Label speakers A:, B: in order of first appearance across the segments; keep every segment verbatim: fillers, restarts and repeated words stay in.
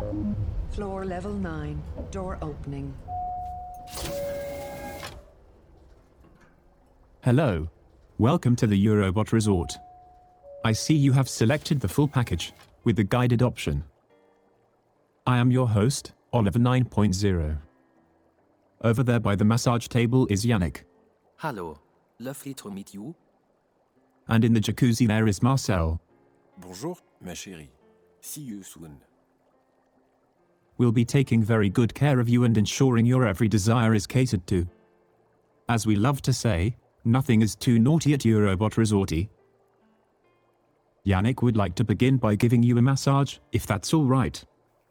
A: Floor level nine. Door opening.
B: Hello. Welcome to the Eurobot Resort. I see you have selected the full package, with the guided option. I am your host, Oliver nine point zero. Over there by the massage table is Yannick.
C: Hello. Lovely to meet you.
B: And in the jacuzzi there is Marcel.
D: Bonjour, ma chérie. See you soon.
B: We'll be taking very good care of you and ensuring your every desire is catered to. As we love to say, nothing is too naughty at Eurobot Resorty. Yannick would like to begin by giving you a massage, if that's all right.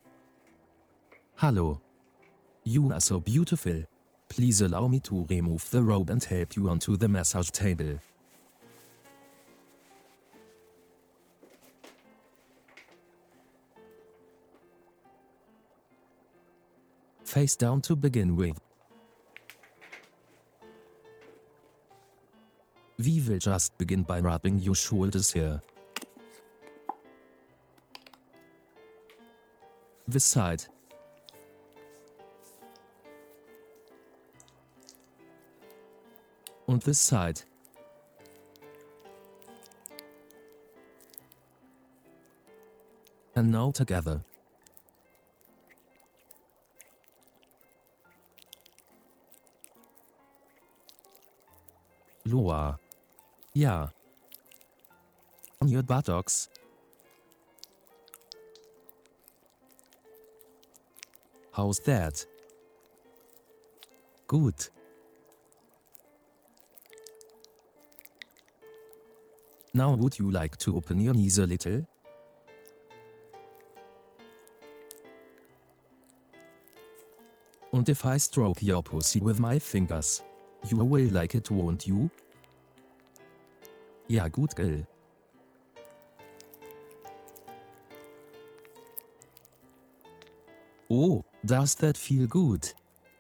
C: Hello. You are so beautiful. Please allow me to remove the robe and help you onto the massage table. Face down to begin with. We will just begin by rubbing your shoulders here. This side. Und this side. And now together. Lower. Yeah. On your buttocks. How's that? Good. Now would you like to open your knees a little? And if I stroke your pussy with my fingers, you will like it, won't you? Ja, gut, gell? Oh, does that feel good?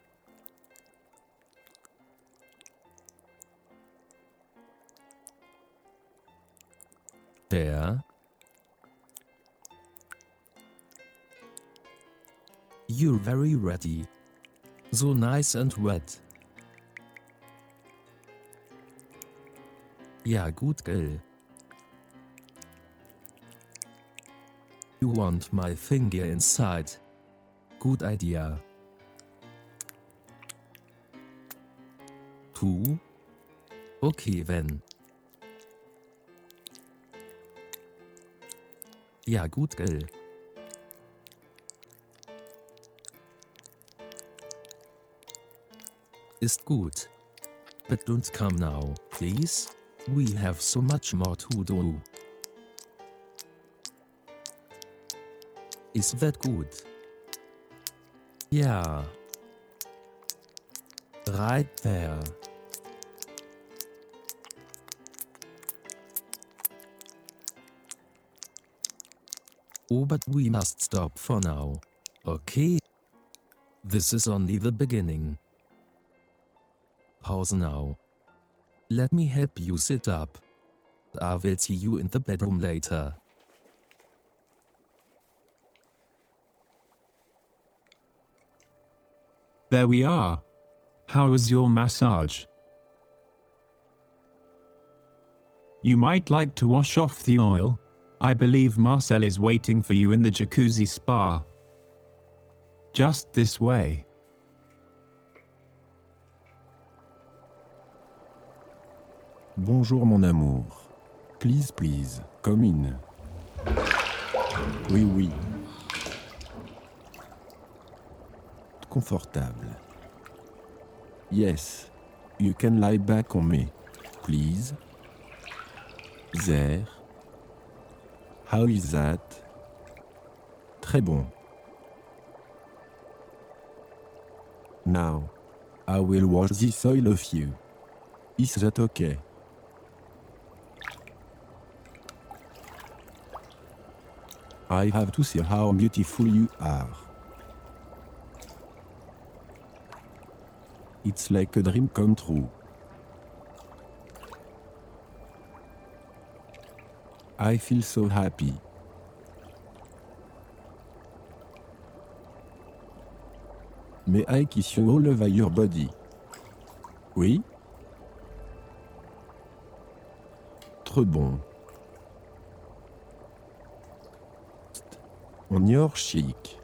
C: There. You're very ready. So nice and wet. Ja, gut, gell? You want my finger inside? Good idea. Two? Okay, then. Ja, gut, gell? Ist gut. But don't come now, please. We have so much more to do. Is that good? Yeah. Right there. Oh, but we must stop for now. Okay? This is only the beginning. Pause now. Let me help you sit up. I will see you in the bedroom later.
B: There we are. How was your massage? You might like to wash off the oil. I believe Marcel is waiting for you in the jacuzzi spa. Just this way.
D: Bonjour mon amour. Please, please, come in. Oui, oui. Confortable. Yes, you can lie back on me, please. There. How is that? Très bon. Now, I will wash this oil off you. Is that okay? I have to see how beautiful you are. It's like a dream come true. I feel so happy. May I kiss you all over your body? Oui? Trop bon. On your cheek.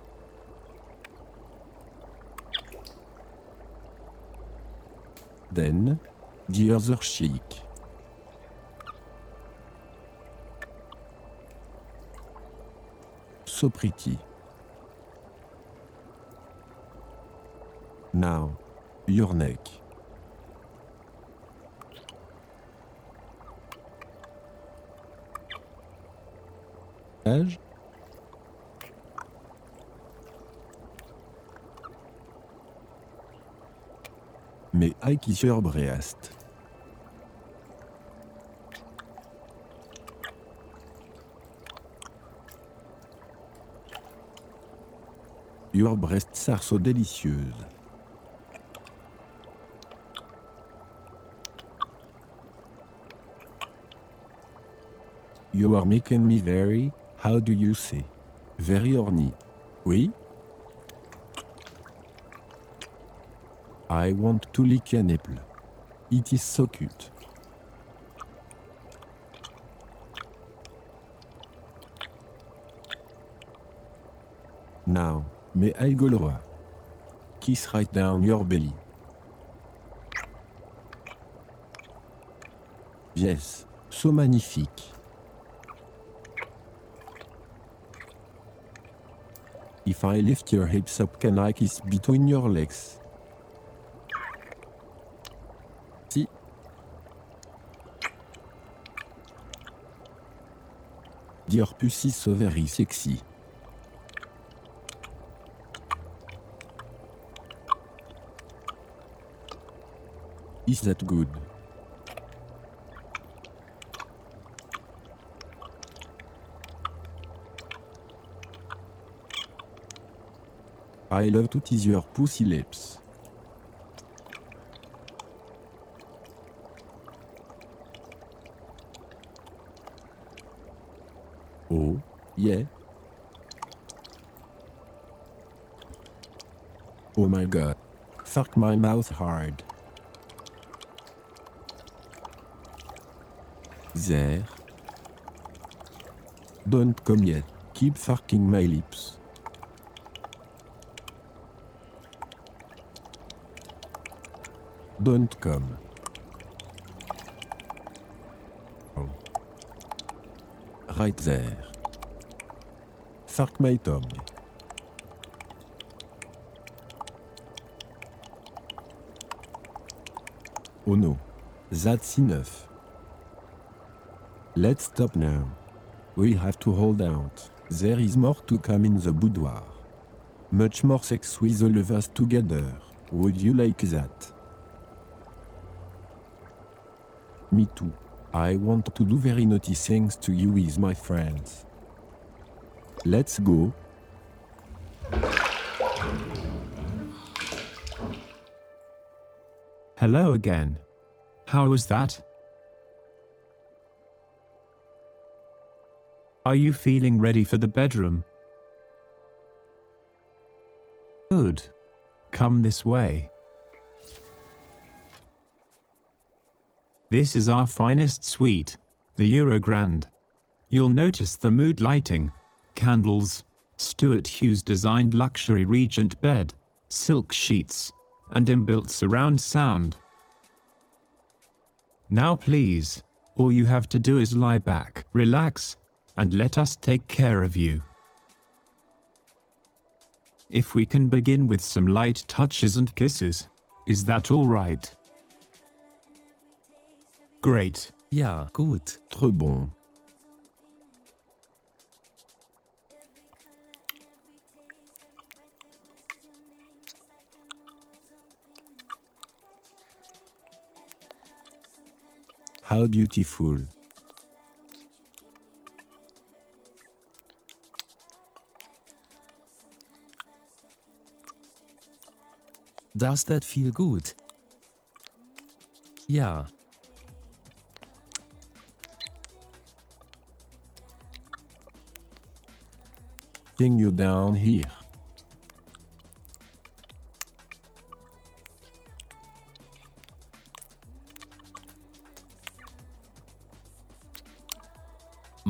D: Then, the other cheek. So pretty. Now, your neck. Âge? May I kiss your breast? Your breasts are so delicieuses. You are making me very, how do you say? Very horny. Oui? I want to lick a nipple. It is so cute. Now, may I go lower? Kiss right down your belly. Yes, so magnifique. If I lift your hips up, can I kiss between your legs? Si. Your pussy so very sexy. Is that good? I love to tease your pussy lips. Oh, yeah. Oh my god. Fuck my mouth hard. There. Don't come yet. Keep fucking my lips. Don't come. Oh. Right there. Fuck my tongue. Oh no. That's enough. Let's stop now. We have to hold out. There is more to come in the boudoir. Much more sex with all of us together. Would you like that? Me too. I want to do very naughty things to you with my friends. Let's go.
B: Hello again. How was that? Are you feeling ready for the bedroom? Good. Come this way. This is our finest suite, the Eurogrand. You'll notice the mood lighting, candles, Stuart Hughes designed luxury Regent bed, silk sheets, and inbuilt surround sound. Now please, all you have to do is lie back, relax, and let us take care of you. If we can begin with some light touches and kisses, is that all right? Great.
C: Ja, gut.
D: Trop bon. How beautiful.
C: Does that feel good? Ja.
D: Bring you down here.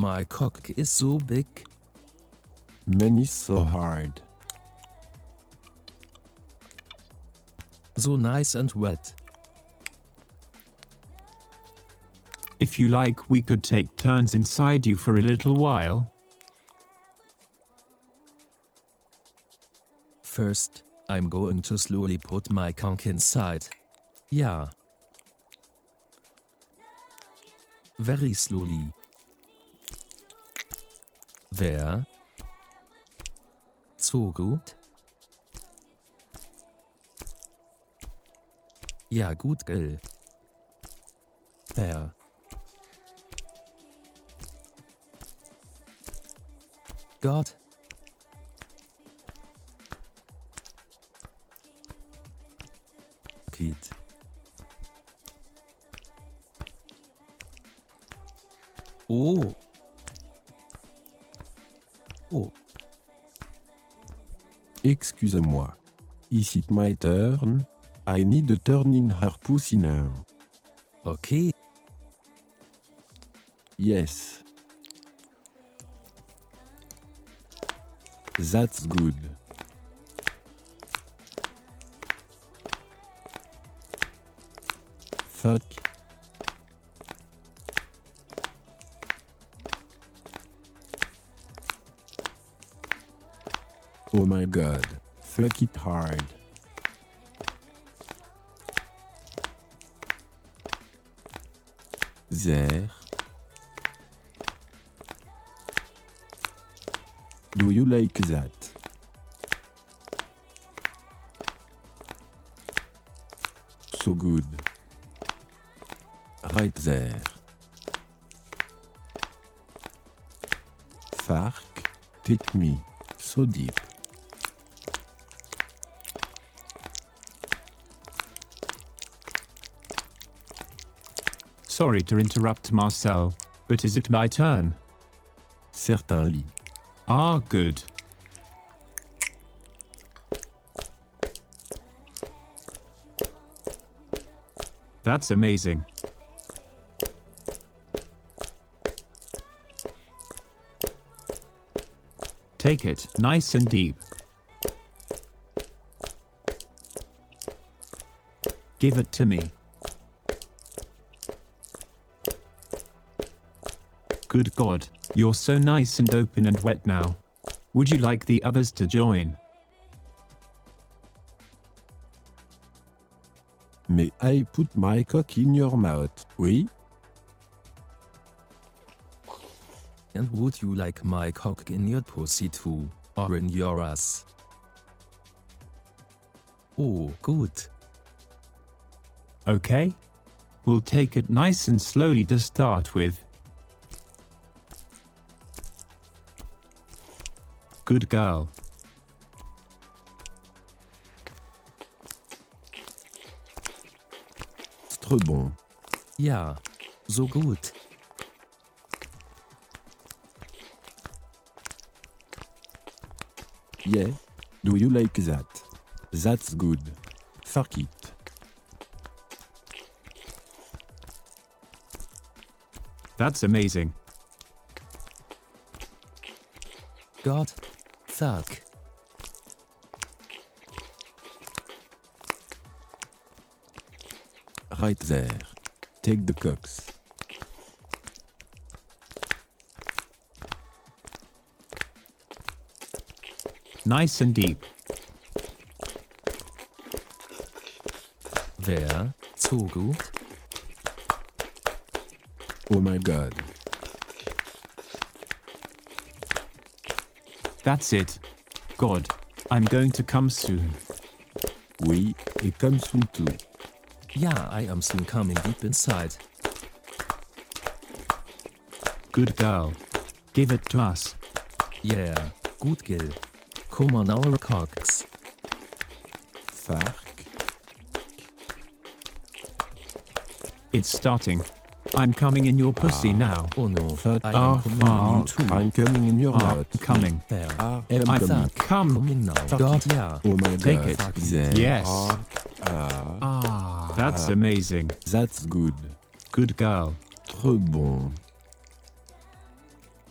C: My cock is so big.
D: Man is so hard.
C: So nice and wet.
B: If you like, we could take turns inside you for a little while.
C: First, I'm going to slowly put my conch inside. Yeah. Very slowly. There. So gut. Ja, gut, gell. There. Gott. Pete. Oh. Oh.
D: Excuse-moi. Is it my turn? I need a turn in her pussy now.
C: Okay.
D: Yes. That's good. Fuck. Oh my god. Fuck it hard. There. Do you like that? So good. Right there. Fark, take me. So deep.
B: Sorry to interrupt, Marcel, but is it my turn?
D: Certainly.
B: Ah, good. That's amazing. Take it, nice and deep. Give it to me. Good God, you're so nice and open and wet now. Would you like the others to join?
D: May I put my cock in your mouth? Oui?
C: And would you like my cock in your pussy too? Or in your ass? Oh, good.
B: Okay. We'll take it nice and slowly to start with. Good girl.
D: C'est trop bon.
C: Ja, so gut.
D: Yeah? Do you like that? That's good. Fuck it.
B: That's amazing.
C: God. Fuck.
D: Right there. Take the cocks.
B: Nice and deep.
C: There. So gut.
D: Oh my god.
B: That's it. God, I'm going to come soon.
D: Oui, et come soon too.
C: Ja, I am soon coming deep inside.
B: Good girl. Give it to us.
C: Yeah, gut, Gil. Come on our cocks.
D: Fark.
B: It's starting. I'm coming in your pussy now.
C: Oh no,
D: Fuck
C: I
B: off,
C: am coming
B: fuck.
C: in you too.
D: I'm coming in your
B: Ah,
D: mouth.
B: coming.
C: There.
D: Ah, I'm
B: I
D: coming.
C: Fuck.
B: Come.
C: Coming now.
D: Fuck
C: God,
D: it.
C: yeah.
D: Oh my
B: Take
D: god.
B: it.
D: There.
B: Yes.
D: Ah, ah,
C: Ah.
B: That's amazing.
D: that's good.
B: Good girl.
D: Trop bon.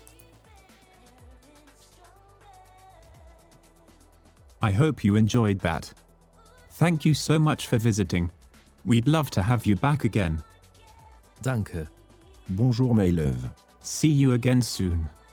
B: I hope you enjoyed that. Thank you so much for visiting. We'd love to have you back again.
C: Danke.
D: Bonjour my love.
B: See you again soon.